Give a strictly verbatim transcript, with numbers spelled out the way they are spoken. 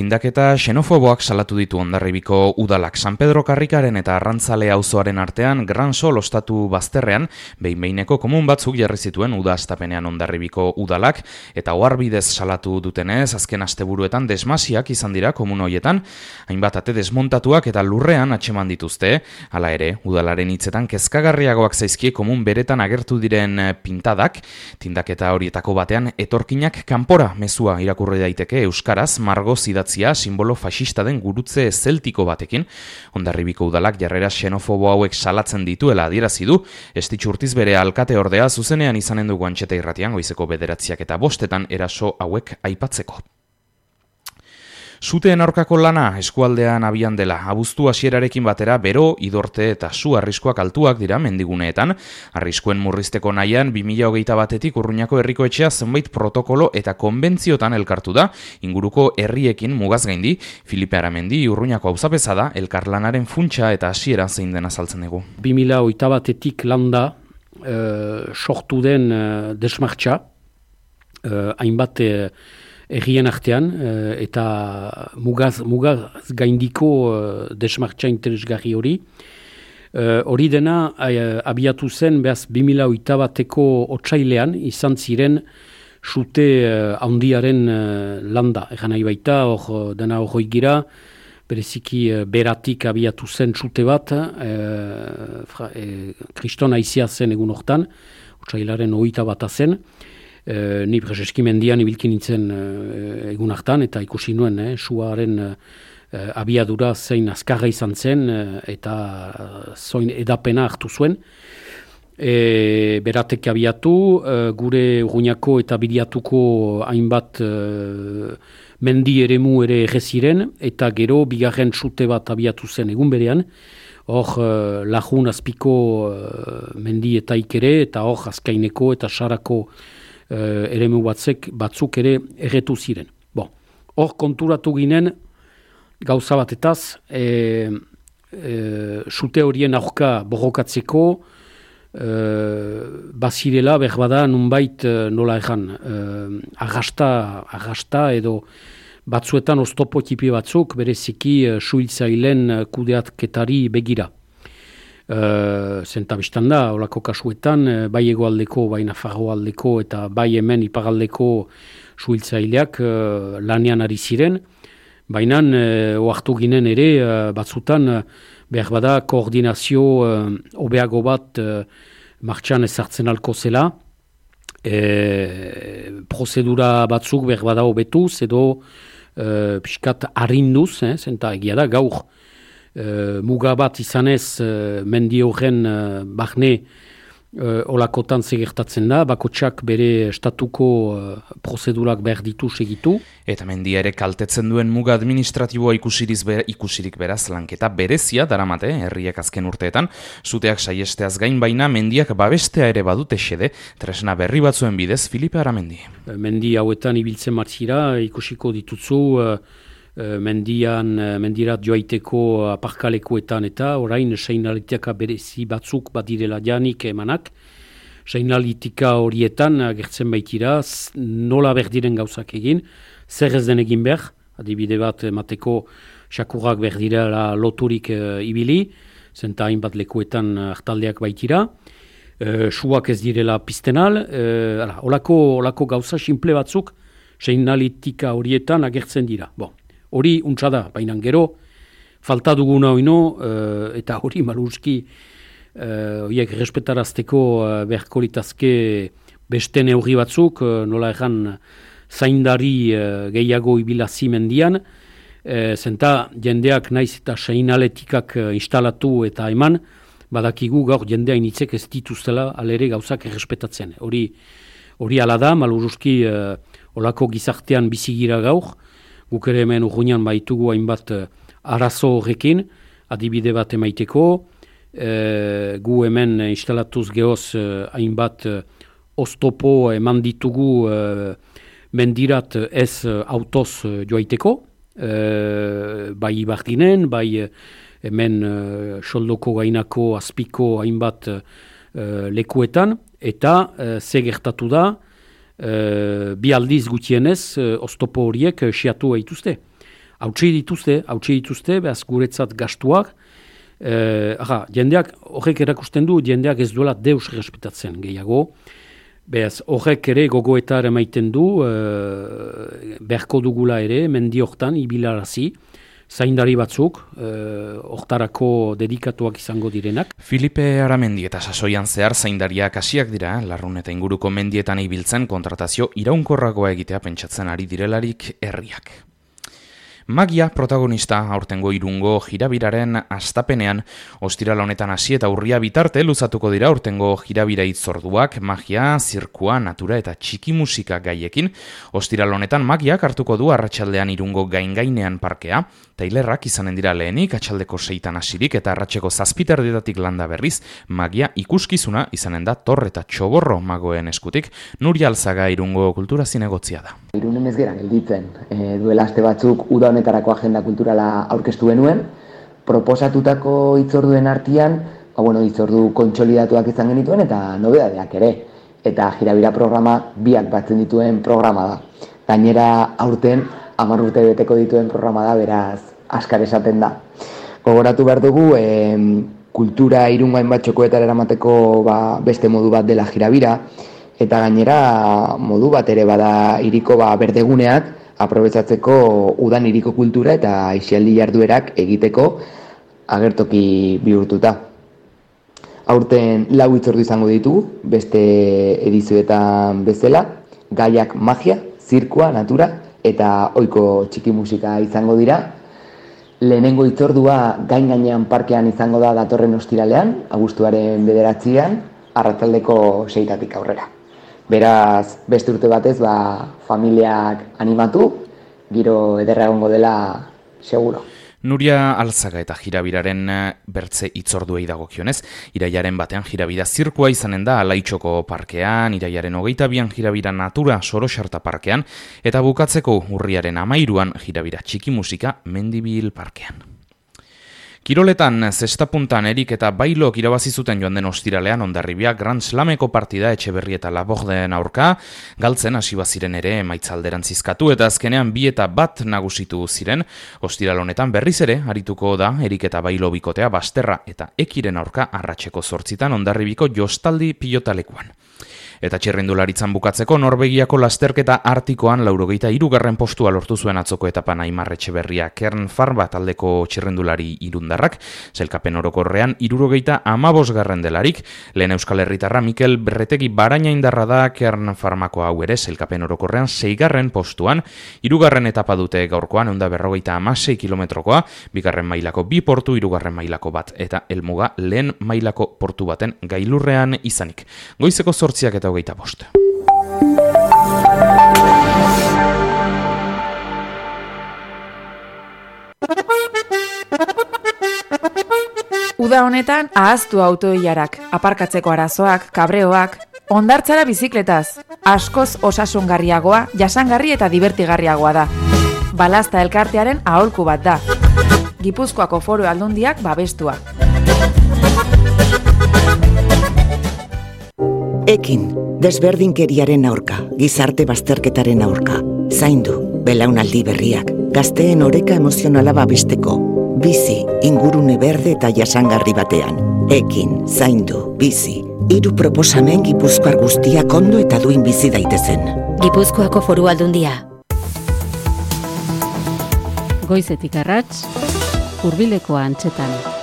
Tindaketa xenofoboak salatu ditu Hondarribiko udalak. San Pedro Karrikaren eta Arrantzale auzoaren artean Gran Sol ostatu bazterrean behin-behineko komun batzuk jarri zituen uda astapenean Hondarribiko udalak, eta oharbidez salatu dutenez azken asteburuetan desmasiak izan dira komun hoietan, hainbat ate desmontatuak eta lurrean atxeman dituzte. Hala ere, udalaren hitzetan kezkagarriagoak zaizkie komun beretan agertu diren pintadak. Tindaketa horietako batean etorkinak kanpora mezua irakurri daiteke euskaraz, margoz idatzia simbolo faxista den gurutze zeltiko batekin. Hondarribiko udalak jarrera xenofobo hauek salatzen dituela adierazi du. Estitxu Urtiz bere alkate ordea zuzenean izanen dugu Antxeta irratian goizeko bederatziak eta bostetan eraso hauek aipatzeko. Suteen aurkako lana eskualdean abian dela. Abuztu hasierarekin batera bero, idorte eta su arriskuak altuak dira mendiguneetan. Arriskuen murrizteko nahian bi mila hogeita batetik Urruñako herriko etxea zenbait protokolo eta konbentziotan elkartu da, inguruko herriekin mugaz gaindi. Filipe Aramendi Urruñako auzapeza da, elkarlanaren funtsa eta hasiera zein den azaltzen dugu. bi mila hogeita batetik landa uh, sortu den uh, desmartxa, uh, hainbat uh, errien artean, eta mugaz, mugaz gaindiko uh, desmartxa interesgarri hori. Uh, hori dena uh, abiatu zen, behaz, bi mila hogeita bateko otsailean izan ziren sute uh, handiaren uh, landa. Egan nahi baita, hor dena hori gira, bereziki uh, beratik abiatu zen sute bat, uh, fra, uh, kriston aizia zen egun hortan, otsailaren hogeita bata zen. Uh, ni Prezeski mendian ibilkin nintzen uh, egun hartan, eta ikusi nuen, eh, suaren uh, abiadura zein azkarra izan zen, uh, eta uh, zoin edapena hartu zuen. E, beratek abiatu, uh, gure Urruñako eta Biriatuko hainbat uh, mendi eremu ere erreziren, eta gero bigarren sute bat abiatu zen egun berean, hor uh, Lajun azpiko uh, mendi eta ikere, eta hor Azkaineko eta Sarako Uh, eremu batzek, batzuk ere erretu ziren. Bon. Hor konturatu ginen gauza batetaz, e, e, sute horien aurka borrokatzeko e, bazirela berbada nunbait nola egan, e, arrasta, arrasta edo batzuetan oztopo tipi batzuk bereziki uh, suhiltzailen kudeatketari begira. Uh, Zentabistan da, olako kasuetan, uh, bai egoaldeko, bai Nafarroaldeko eta bai hemen iparaldeko suhiltzaileak uh, lanean ari ziren, baina uh, oartu ginen ere uh, batzutan uh, behar bada koordinazio uh, obeago bat uh, martxan ezartzen alko zela, e, prozedura batzuk behar bada hobetuz edo uh, pixkat harrinduz, eh, zenta egia da gaur, Uh, muga bat izanez uh, mendi horren uh, barne uh, olakotan segertatzen da, bakotsak bere estatuko uh, prozedurak behar ditu segitu. Eta mendia ere kaltetzen duen muga administratiboa ikusiriz be, ikusirik beraz lanketa berezia daramate herriak azken urteetan, zuteak saiesteaz gain baina mendiak babestea ere badute xede, tresna berri batzuen bidez Filipe Aramendi. Uh, mendi hauetan ibiltzen martzira, ikusiko ditutzu uh, mendian, mendirat joaiteko aparkalekuetan eta orain seinalitika berezi batzuk badirela janik emanak. Seinalitika horietan agertzen baitira nola berdiren gauzak egin, zer ez den egin behar, adibide bat emateko xakurrak berdirela loturik e, ibili, zenta hainbat lekuetan hartaldeak baitira, e, suak ez direla piztenal, e, ala, olako, olako gauza simple batzuk seinalitika horietan agertzen dira. Bon. Hori untsa da, baina gero, falta duguna oino, uh, eta hori maluski, uh, horiek respetarazteko uh, beharko litazke beste neurri batzuk, uh, nola egan zaindari uh, gehiago ibilazi mendian, uh, zenta jendeak naiz eta seinaletikak uh, instalatu eta eman, badakigu gaur jendea initzek ez dituztela alere gauzak errespetatzen. Hori, hori ala da, maluski uh, olako gizartean bizigira gaur, guk ere hemen Urruñan baitugu hainbat uh, arazo horrekin, adibide bat emaiteko, uh, gu hemen instalatuz gehoz uh, hainbat uh, oztopo eman ditugu uh, mendirat ez uh, autoz uh, joaiteko, uh, bai Ibardinen, bai uh, hemen uh, soldoko gainako azpiko hainbat uh, lekuetan, eta uh, ze gertatu da, Uh, bi aldiz gutienez uh, oztopo horiek uh, siatu haituzte. hautsi dituzte, hautsi dituzte, behaz guretzat gastuak, eh, aha, jendeak, horrek erakusten du, jendeak ez duela deus respetatzen gehiago, behaz horrek ere gogoetar emaiten du, eh, beharko dugula ere, mendi hortan, ibilarazi, zaindari batzuk, hortarako e, dedikatuak izango direnak. Filipe Aramendi eta sasoian zehar zaindariak hasiak dira, Larrun eta inguriko mendietan ibiltzen kontratazio iraunkorragoa egitea pentsatzen ari direlarik herriak. Magia protagonista aurtengo Irungo jirabiraren astapenean, ostiral honetan hasi eta urria bitarte luzatuko dira aurtengo jirabira hitzorduak, magia, zirkua, natura eta txiki musika gaiekin. Ostiral honetan magiak hartuko du arratsaldean Irungo gain-gainean parkea, tailerrak izanen dira lehenik, atxaldeko seitan hasirik eta arratseko zazpiterdietatik landa berriz, magia ikuskizuna izanen da Tor eta Txoborro magoen eskutik. Nuria Alzaga Irungo kultura zinegotzia da. Irunen ez gera gelditzen, e, duela aste batzuk uda honetarako agenda kulturala aurkeztu genuen, proposatutako hitzorduen artean, ba, bueno, hitzordu kontsolidatuak izan genituen eta nobedadeak ere. Eta jirabira programa biak batzen dituen programa da. Gainera aurten hamar urte beteko dituen programa da, beraz askar esaten da. Gogoratu behar dugu, e, kultura Irungo hainbat txokoetara eramateko ba, beste modu bat dela jirabira, eta gainera modu bat ere bada hiriko ba, berdeguneak aprobetxatzeko udan hiriko kultura eta aisialdi jarduerak egiteko agertoki bihurtuta. Aurten lau hitzordu izango ditugu, beste edizioetan bezala, gaiak magia, zirkua, natura eta ohiko txiki musika izango dira. Lehenengo hitzordua gain-gainean parkean izango da datorren ostiralean, abuztuaren bederatzian, arratsaldeko seitatik aurrera. Beraz, beste urte batez, ba, familiak animatu, giro ederra egongo dela seguro. Nuria Alzaga eta jirabiraren bertze hitzorduei dagokionez, iraiaren batean jirabira zirkua izanen da Alaitxoko parkean, iraiaren hogeita bian jirabira natura Soroxarta parkean, eta bukatzeko urriaren hamairuan jirabira txiki musika Mendibil parkean. Kiroletan, zestapuntan Erik eta Bailok irabazi zuten joan den ostiralean Hondarribia Grand Slameko partida Etxeberri eta Laborden aurka, galtzen hasi baziren ere emaitzalderan zizkatu eta azkenean bi eta bat nagusitu ziren. Ostiral honetan berriz ere arituko da Erik eta Bailo bikotea Basterra eta Ekiren aurka arratseko zortzitan Hondarribiko Jostaldi pilotalekuan. Eta txirrindularitzan bukatzeko Norvegiako lasterketa artikoan laurogeita hirugarren postua lortu zuen atzoko etapan Aimar Etxeberria Kern Farba taldeko txirrindulari irundarrak, sailkapen orokorrean hirurogeita hamabosgarren delarik, lehen Euskal Herritarra Mikel Berretegi Baraina indarra da Kern Farmako hau ere sailkapen orokorrean seigarren postuan, hirugarren etapa dute gaurkoan ehun eta berrogeita hamasei kilometrokoa, bigarren mailako bi portu, hirugarren mailako bat eta helmuga lehen mailako portu baten gailurrean izanik. Goizeko zortziak eta hogeita bost. Uda honetan ahaztu autoilarak, aparkatzeko arazoak, kabreoak, hondartzara bizikletaz, askoz osasungarriagoa, jasangarri eta divertigarriagoa da. Balazta elkartearen aholku bat da. Gipuzkoako Foru Aldundiak babestua. Ekin, desberdinkeriaren aurka, gizarte bazterketaren aurka, zaindu, belaunaldi berriak, gazteen oreka emozionala babesteko, bizi, ingurune berde eta jasangarri batean. Ekin, zaindu, bizi, hiru proposamen Gipuzkoar guztiak ondo eta duin bizi daitezen. Gipuzkoako Foru Aldundia. Goizetik arrats, Hurbileko Antxetan.